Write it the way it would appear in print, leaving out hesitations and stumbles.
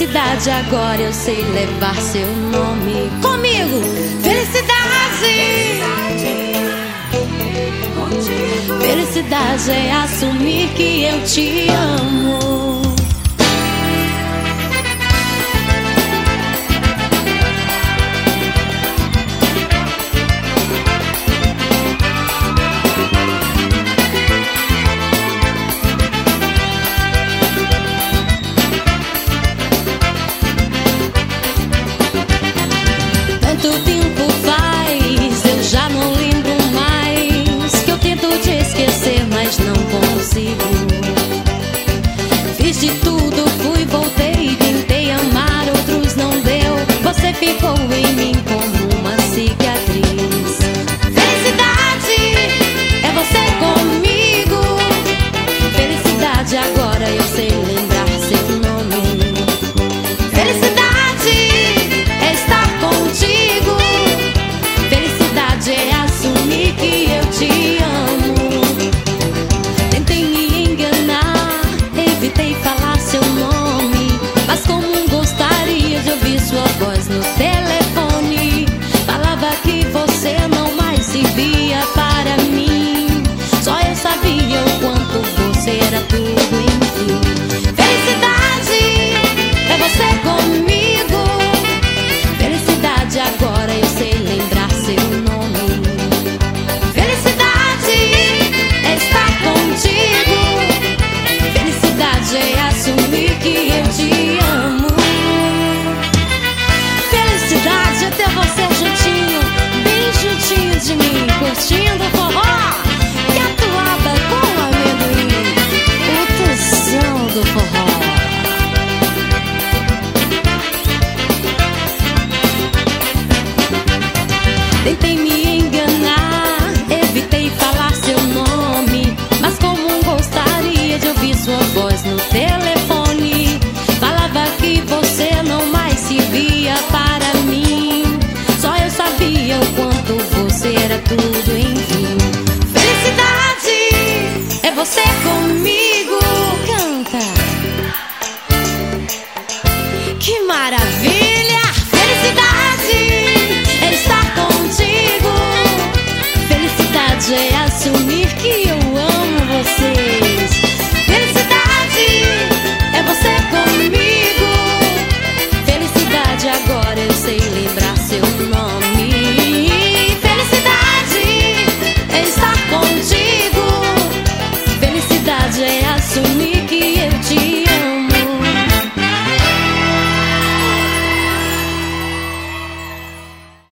Felicidade, agora eu sei levar seu nome comigo. Felicidade, felicidade é assumir que eu te amo. Tanto tempo faz, eu já não lembro mais, que eu tento te esquecer, mas não consigo. Fiz de tudo, fui, voltei, tentei amar, outros não deu. Você ficou em mim como uma cicatriz. Felicidade é você comigo. Felicidade, agora eu sei lembrar seu nome. Felicidade é estar contigo. Felicidade é assumir que eu te amo. Tentei me enganar, evitei falar seu nome, mas como gostaria de ouvir sua voz no telefone. Falava que você não mais se via para mim, só eu sabia o quanto você era tudo, enfim. Felicidade é você comigo. Felicidade, agora eu sei lembrar seu nome. Felicidade é estar contigo. Felicidade é assumir que eu te amo. Felicidade é ter você juntinho, bem juntinho de mim, curtindo o forró e atuada com amendoim, o tesão do forró. Tentei me enganar, evitei falar seu nome, mas como gostaria de ouvir sua voz no telefone. Falava que você não mais se via para mim, só eu sabia o quanto você era tudo, enfim. Felicidade é você comigo. Canta. Que maravilha! Felicidade é estar contigo. Felicidade é assumir